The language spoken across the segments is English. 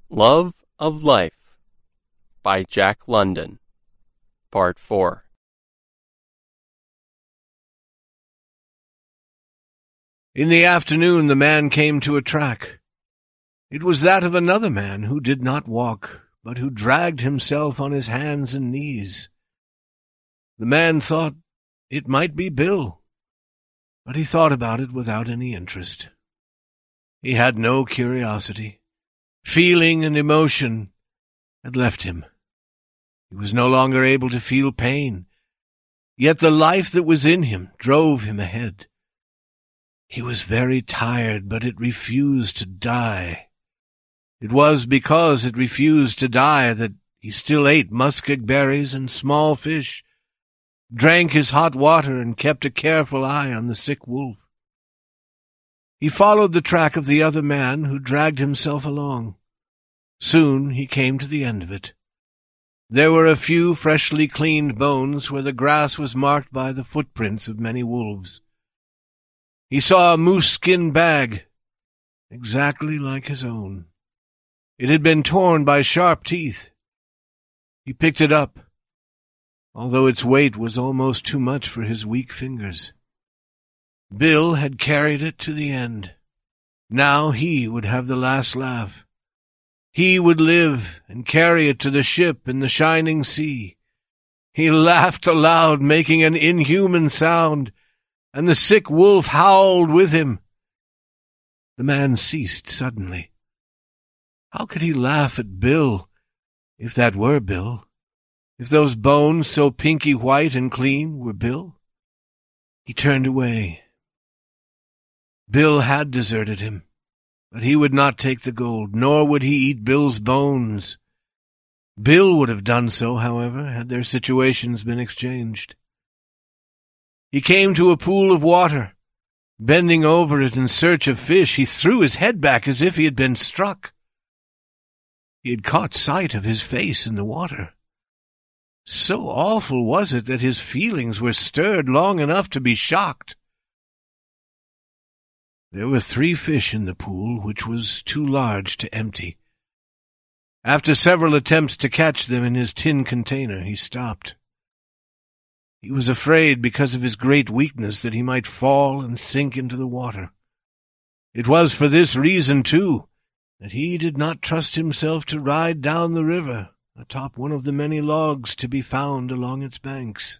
Love of Life by Jack London, Part 4. In the afternoon the man came to a track. It was that of another man who did not walk, but who dragged himself on his hands and knees. The man thought it might be Bill, but he thought about it without any interest. He had no curiosity. Feeling and emotion had left him. He was no longer able to feel pain, yet the life that was in him drove him ahead. He was very tired, but it refused to die. It was because it refused to die that he still ate muskeg berries and small fish, drank his hot water, and kept a careful eye on the sick wolf. He followed the track of the other man, who dragged himself along. Soon he came to the end of it. There were a few freshly cleaned bones where the grass was marked by the footprints of many wolves. He saw a moose-skin bag, exactly like his own. It had been torn by sharp teeth. He picked it up, although its weight was almost too much for his weak fingers. Bill had carried it to the end. Now he would have the last laugh. He would live and carry it to the ship in the shining sea. He laughed aloud, making an inhuman sound, and the sick wolf howled with him. The man ceased suddenly. How could he laugh at Bill, if that were Bill? If those bones, so pinky white and clean, were Bill? He turned away. Bill had deserted him, but he would not take the gold, nor would he eat Bill's bones. Bill would have done so, however, had their situations been exchanged. He came to a pool of water. Bending over it in search of fish, he threw his head back as if he had been struck. He had caught sight of his face in the water. So awful was it that his feelings were stirred long enough to be shocked. There were 3 fish in the pool, which was too large to empty. After several attempts to catch them in his tin container, he stopped. He was afraid, because of his great weakness, that he might fall and sink into the water. It was for this reason, too, that he did not trust himself to ride down the river atop one of the many logs to be found along its banks.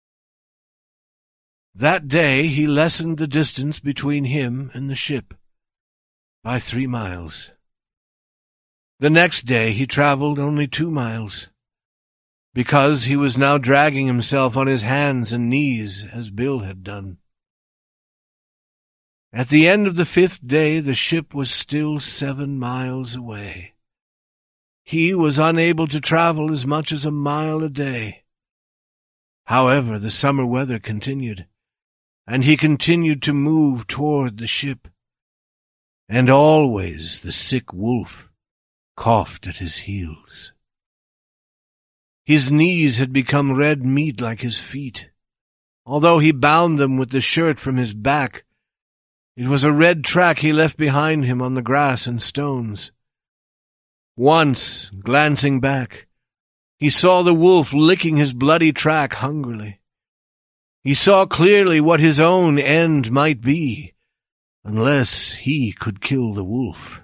That day he lessened the distance between him and the ship by 3 miles. The next day he traveled only 2 miles, because he was now dragging himself on his hands and knees, as Bill had done. At the end of the 5th day the ship was still 7 miles away. He was unable to travel as much as a mile a day. However, the summer weather continued, and he continued to move toward the ship. And always the sick wolf coughed at his heels. His knees had become red meat like his feet. Although he bound them with the shirt from his back, it was a red track he left behind him on the grass and stones. Once, glancing back, he saw the wolf licking his bloody track hungrily. He saw clearly what his own end might be, unless he could kill the wolf.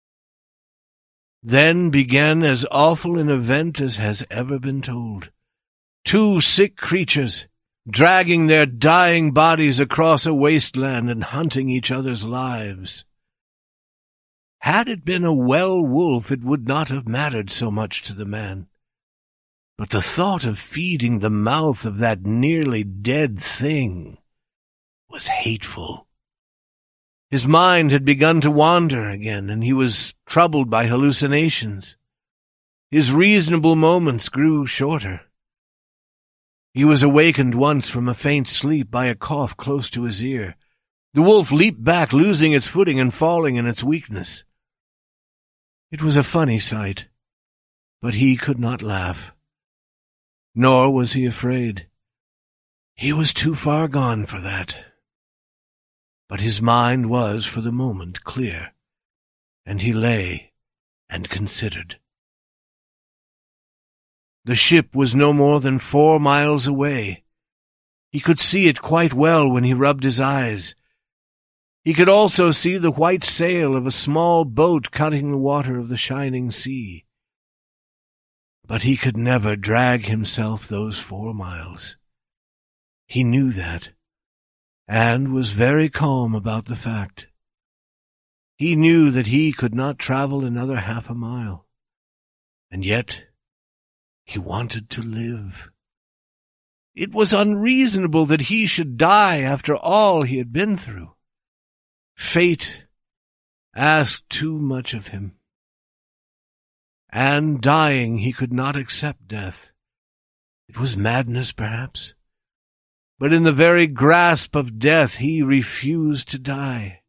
Then began as awful an event as has ever been told. 2 sick creatures, dragging their dying bodies across a wasteland and hunting each other's lives. Had it been a well wolf, it would not have mattered so much to the man. But the thought of feeding the mouth of that nearly dead thing was hateful. His mind had begun to wander again, and he was troubled by hallucinations. His reasonable moments grew shorter. He was awakened once from a faint sleep by a cough close to his ear. The wolf leaped back, losing its footing and falling in its weakness. It was a funny sight, but he could not laugh. Nor was he afraid. He was too far gone for that. But his mind was, for the moment, clear, and he lay and considered. The ship was no more than 4 miles away. He could see it quite well when he rubbed his eyes. He could also see the white sail of a small boat cutting the water of the shining sea. But he could never drag himself those 4 miles. He knew that, and was very calm about the fact. He knew that he could not travel another 1/2 mile, and yet he wanted to live. It was unreasonable that he should die after all he had been through. Fate asked too much of him. And dying, he could not accept death. It was madness, perhaps, but in the very grasp of death he refused to die.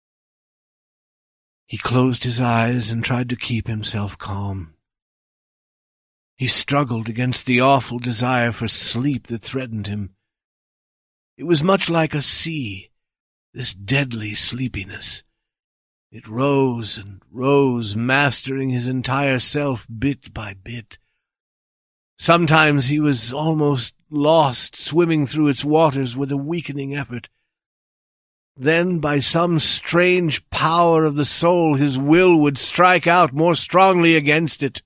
He closed his eyes and tried to keep himself calm. He struggled against the awful desire for sleep that threatened him. It was much like a sea, this deadly sleepiness. It rose and rose, mastering his entire self bit by bit. Sometimes he was almost lost, swimming through its waters with a weakening effort. Then, by some strange power of the soul, his will would strike out more strongly against it.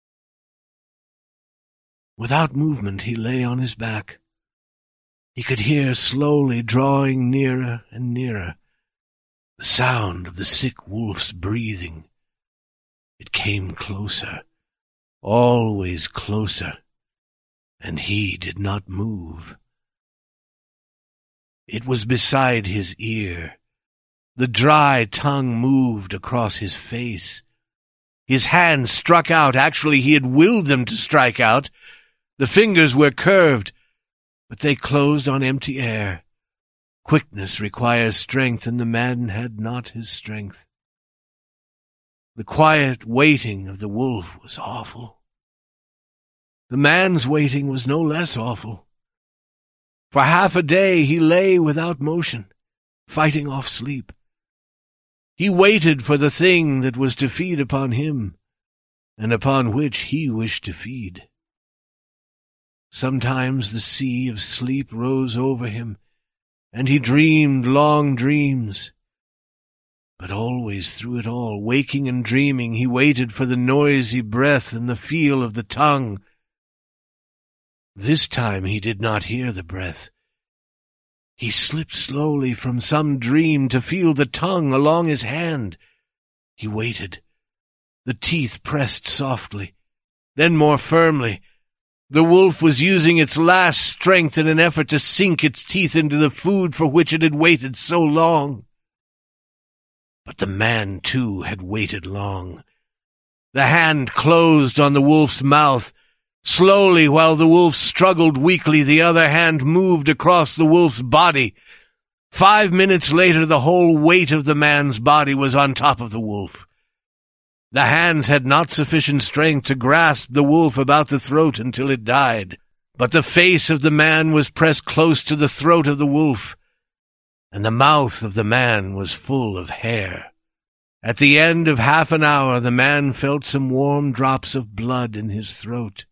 Without movement, he lay on his back. He could hear slowly drawing nearer and nearer the sound of the sick wolf's breathing. It came closer, always closer, and he did not move. It was beside his ear. The dry tongue moved across his face. His hands struck out. Actually, he had willed them to strike out. The fingers were curved, but they closed on empty air. Quickness requires strength, and the man had not his strength. The quiet waiting of the wolf was awful. The man's waiting was no less awful. For 1/2 a day he lay without motion, fighting off sleep. He waited for the thing that was to feed upon him, and upon which he wished to feed. Sometimes the sea of sleep rose over him, and he dreamed long dreams. But always through it all, waking and dreaming, he waited for the noisy breath and the feel of the tongue. This time he did not hear the breath. He slipped slowly from some dream to feel the tongue along his hand. He waited. The teeth pressed softly, then more firmly. The wolf was using its last strength in an effort to sink its teeth into the food for which it had waited so long. But the man, too, had waited long. The hand closed on the wolf's mouth. Slowly, while the wolf struggled weakly, the other hand moved across the wolf's body. 5 minutes later, the whole weight of the man's body was on top of the wolf. The hands had not sufficient strength to grasp the wolf about the throat until it died, but the face of the man was pressed close to the throat of the wolf, and the mouth of the man was full of hair. At the end of 1/2 an hour, the man felt some warm drops of blood in his throat.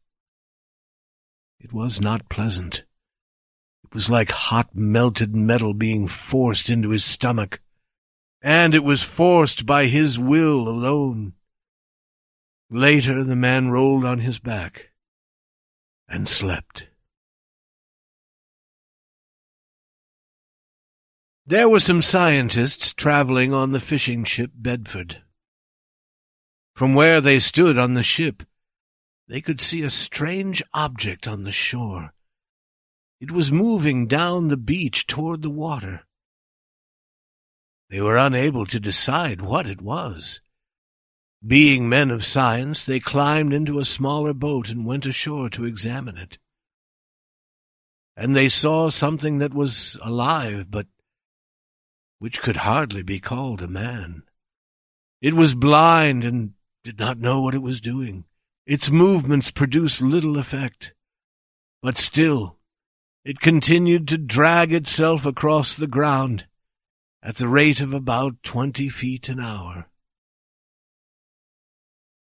It was not pleasant. It was like hot melted metal being forced into his stomach, and it was forced by his will alone. Later, the man rolled on his back and slept. There were some scientists traveling on the fishing ship Bedford. From where they stood on the ship, they could see a strange object on the shore. It was moving down the beach toward the water. They were unable to decide what it was. Being men of science, they climbed into a smaller boat and went ashore to examine it. And they saw something that was alive, but which could hardly be called a man. It was blind and did not know what it was doing. Its movements produced little effect, but still it continued to drag itself across the ground at the rate of about 20 feet an hour.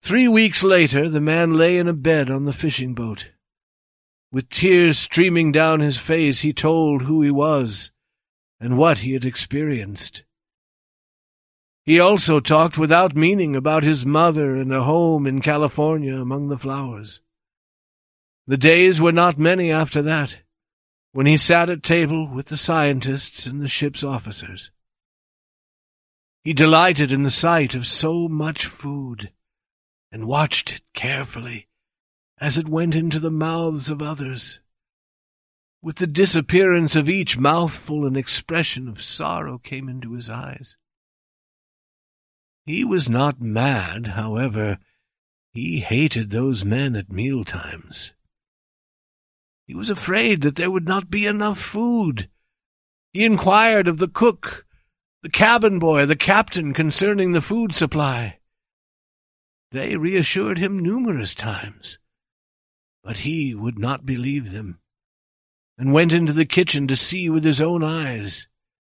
3 weeks later, the man lay in a bed on the fishing boat. With tears streaming down his face, he told who he was and what he had experienced. He also talked without meaning about his mother and a home in California among the flowers. The days were not many after that, when he sat at table with the scientists and the ship's officers. He delighted in the sight of so much food, and watched it carefully as it went into the mouths of others. With the disappearance of each mouthful, an expression of sorrow came into his eyes. He was not mad, however. He hated those men at mealtimes. He was afraid that there would not be enough food. He inquired of the cook, the cabin boy, the captain concerning the food supply. They reassured him numerous times, but he would not believe them, and went into the kitchen to see with his own eyes.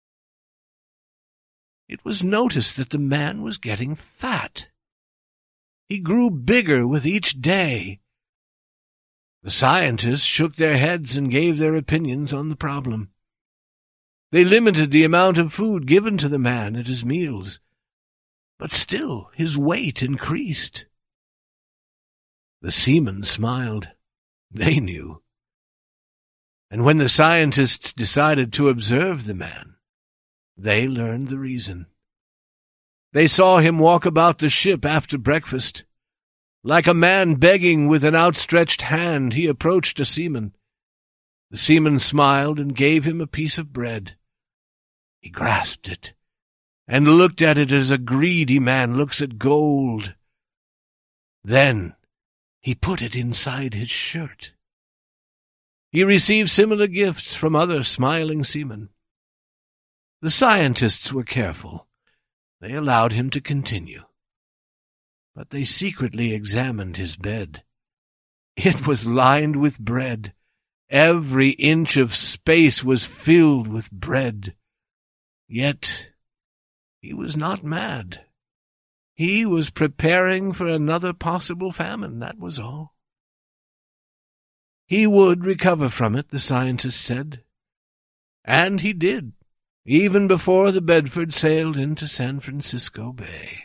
It was noticed that the man was getting fat. He grew bigger with each day. The scientists shook their heads and gave their opinions on the problem. They limited the amount of food given to the man at his meals, but still his weight increased. The seamen smiled. They knew. And when the scientists decided to observe the man, they learned the reason. They saw him walk about the ship after breakfast. Like a man begging with an outstretched hand, he approached a seaman. The seaman smiled and gave him a piece of bread. He grasped it and looked at it as a greedy man looks at gold. Then he put it inside his shirt. He received similar gifts from other smiling seamen. The scientists were careful. They allowed him to continue. But they secretly examined his bed. It was lined with bread. Every inch of space was filled with bread. Yet he was not mad. He was preparing for another possible famine, that was all. He would recover from it, the scientists said. And he did, even before the Bedford sailed into San Francisco Bay.